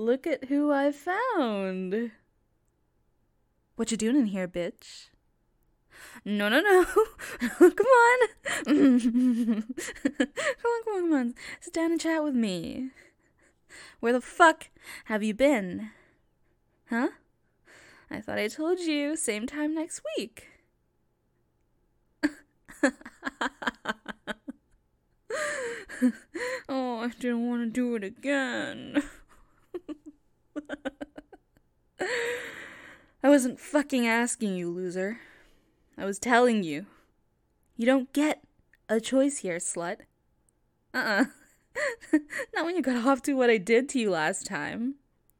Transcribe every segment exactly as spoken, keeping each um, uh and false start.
Look at who I found. What you doing in here, bitch? No, no, no. Come on. Come on, come on, come on. Sit down and chat with me. Where the fuck have you been? Huh? I thought I told you. Same time next week. Oh, I didn't want to do it again. I wasn't fucking asking you, loser. I was telling you. You don't get a choice here, slut. Uh-uh. Not when you got off to what I did to you last time.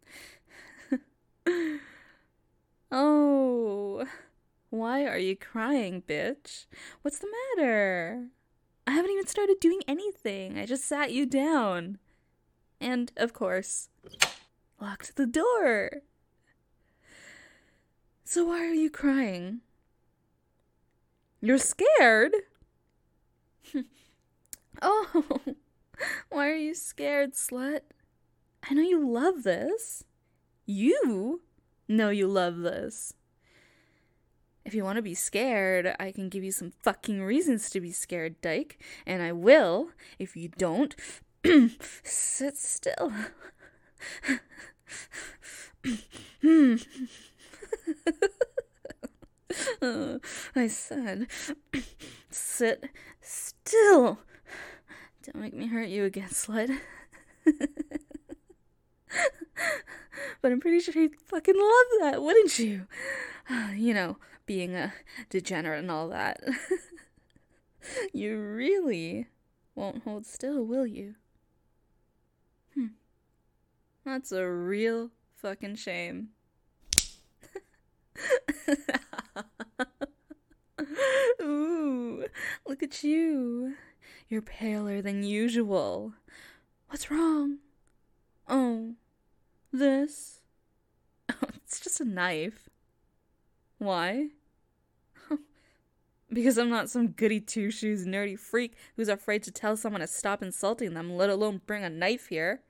Oh, why are you crying, bitch? What's the matter? I haven't even started doing anything. I just sat you down. And, of course, locked the door. So why are you crying? You're scared? Oh, why are you scared, slut? I know you love this. You know you love this. If you want to be scared, I can give you some fucking reasons to be scared, dyke. And I will, if you don't, sit still. uh, I said, sit still. Don't make me hurt you again, slut. But I'm pretty sure you'd fucking love that, wouldn't you? You know, being a degenerate and all that. You really won't hold still, will you? Hmm. That's a real fucking shame. Ooh, look at you. You're paler than usual. What's wrong? Oh, this? Oh, it's just a knife. Why? Because I'm not some goody two-shoes nerdy freak who's afraid to tell someone to stop insulting them, let alone bring a knife here.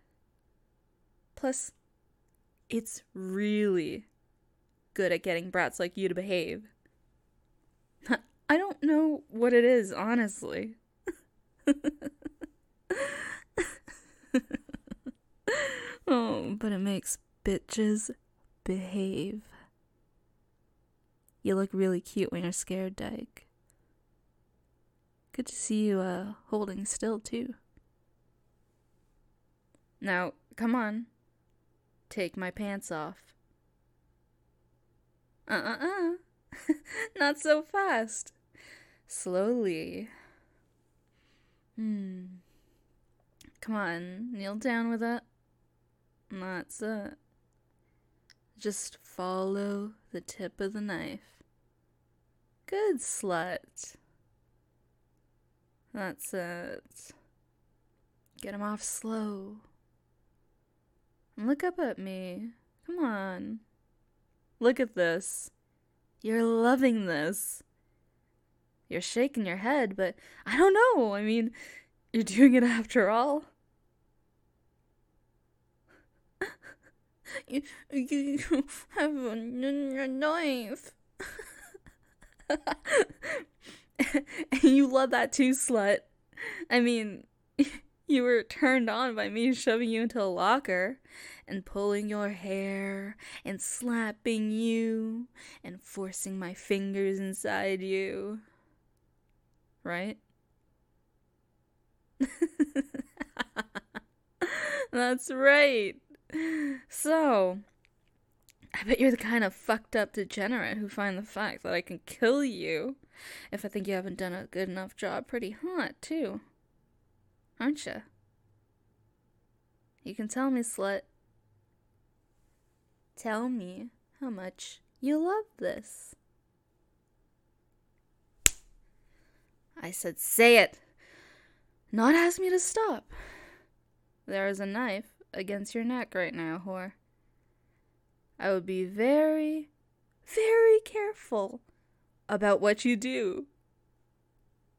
Plus, it's really good at getting brats like you to behave. I don't know what it is, honestly. Oh, but it makes bitches behave. You look really cute when you're scared, dyke. Good to see you, uh, holding still, too. Now, come on. Take my pants off. Uh-uh-uh. Not so fast. Slowly. Hmm. Come on, kneel down with it. That's it. Just follow the tip of the knife. Good, slut. That's it. Get him off slow. And look up at me. Come on. Look at this. You're loving this. You're shaking your head, but I don't know. I mean, you're doing it after all. You, you have a, a knife. And you love that too, slut. I mean, you were turned on by me shoving you into a locker and pulling your hair and slapping you and forcing my fingers inside you. Right? That's right. So, I bet you're the kind of fucked up degenerate who find the fact that I can kill you if I think you haven't done a good enough job pretty hot, too. Aren't you? You can tell me, slut. Tell me how much you love this. I said say it, not ask me to stop. There is a knife against your neck right now, whore. I would be very, very careful about what you do.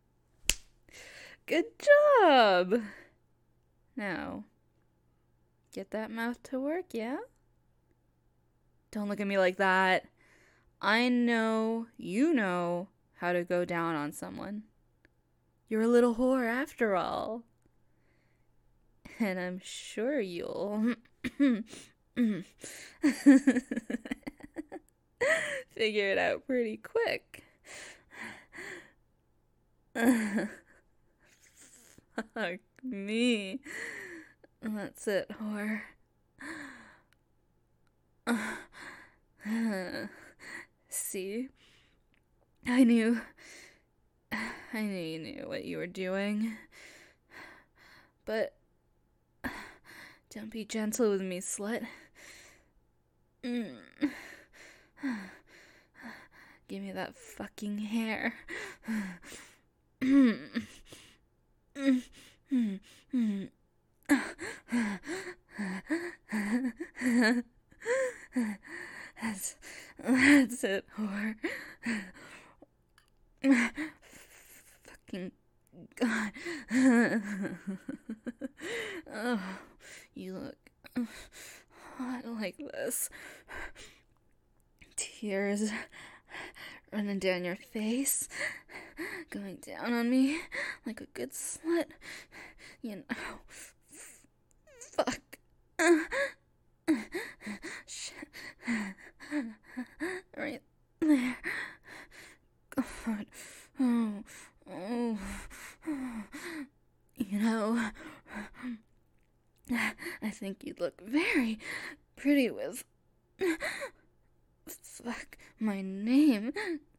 Good job. Now, Get that mouth to work, yeah? Don't look at me like that. I know you know how to go down on someone. You're a little whore after all. And I'm sure you'll figure it out pretty quick. Fuck me. That's it, whore. See? I knew. I knew you knew what you were doing. But don't be gentle with me, slut. Mm. Give me that fucking hair. That's, that's it, whore. Fucking God. Oh, you look hot like this. Tears running down your face, going down on me like a good slut. You know, fuck. Shit. Right there. God. Oh. Oh. You know, I think you'd look very pretty with, fuck, my name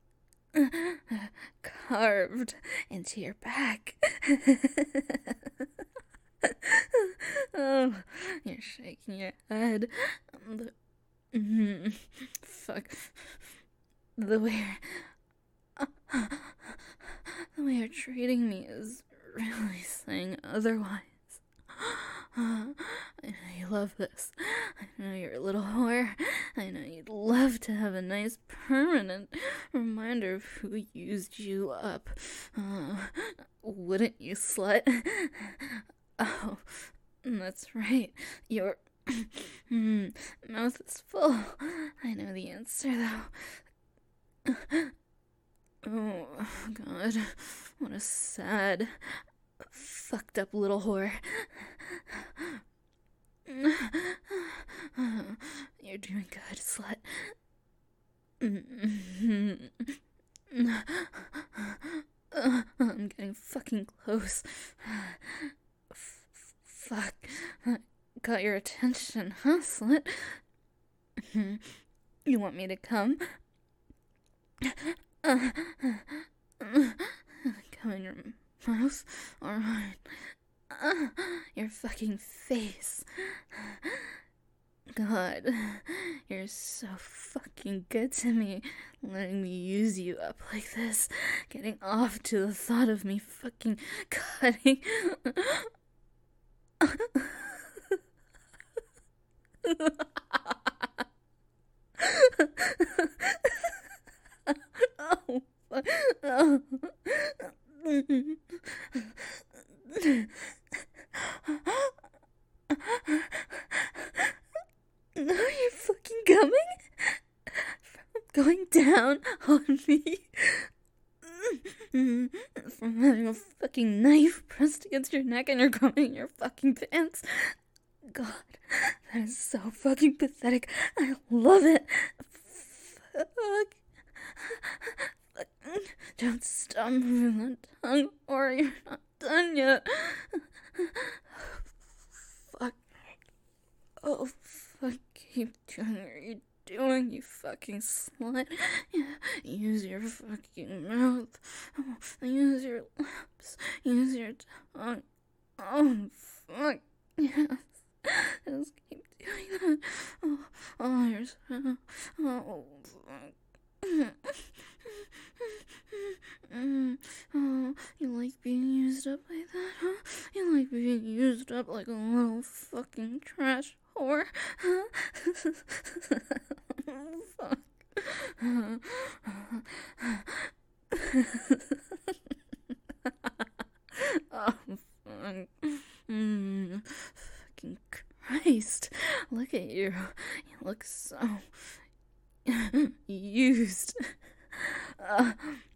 carved into your back. Oh, you're shaking your head. The, mm, fuck. The way you're, uh, the way you're treating me is really saying otherwise. Uh, I know you love this. I know you're a little whore. I know you'd love to have a nice permanent reminder of who used you up. Uh, wouldn't you, slut? Oh, that's right. Your mouth is full. I know the answer, though. Oh, God. What a sad, fucked up little whore. You're doing good, slut. I'm getting fucking close. F- fuck. Got your attention, huh, slut? You want me to come? Come in your mouth? Alright. Your fucking face. God, you're so fucking good to me, letting me use you up like this, getting off to the thought of me fucking cutting. Oh, fuck. Oh. Now you're fucking coming? From going down on me? From having a fucking knife pressed against your neck and you're coming in your fucking pants? God, that is so fucking pathetic. I love it. Fuck. Fuck. Don't stop moving that tongue or you're not done yet. Fuck. Oh, fuck. Keep doing what you're doing, you fucking slut. Yeah. Use your fucking mouth. Oh, use your lips. Use your tongue. Oh, fuck. Yes. Just keep doing that. Oh, oh, you're so... Oh, fuck. Oh, you like being used up like that, huh? You like being used up like a little fucking trash whore, huh? Fuck. Oh, fuck. Mm, fucking Christ. used. Uh,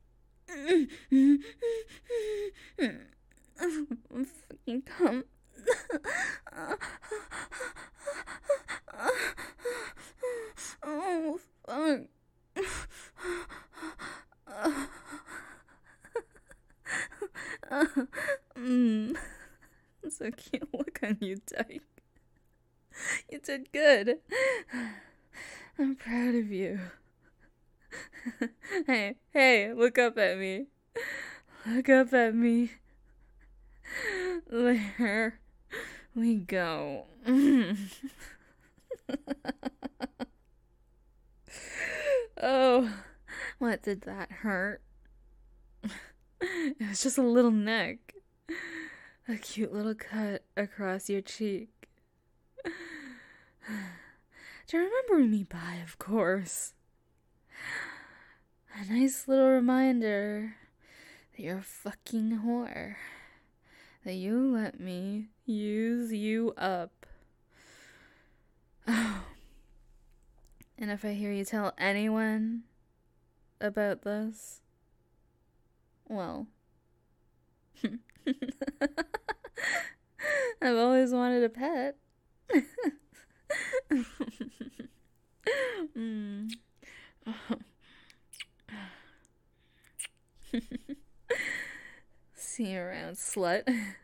fucking cum. Oh, fuck. mm. So cute. Look on you, Dyke. You did good. I'm proud of you. Hey, hey, look up at me. Look up at me. There we go. Oh, what did that hurt? It was just a little neck. A cute little cut across your cheek. To remember me by, of course. A nice little reminder that you're a fucking whore. That you let me use you up. Oh. And if I hear you tell anyone about this, well, I've always wanted a pet. mm. See you around, slut.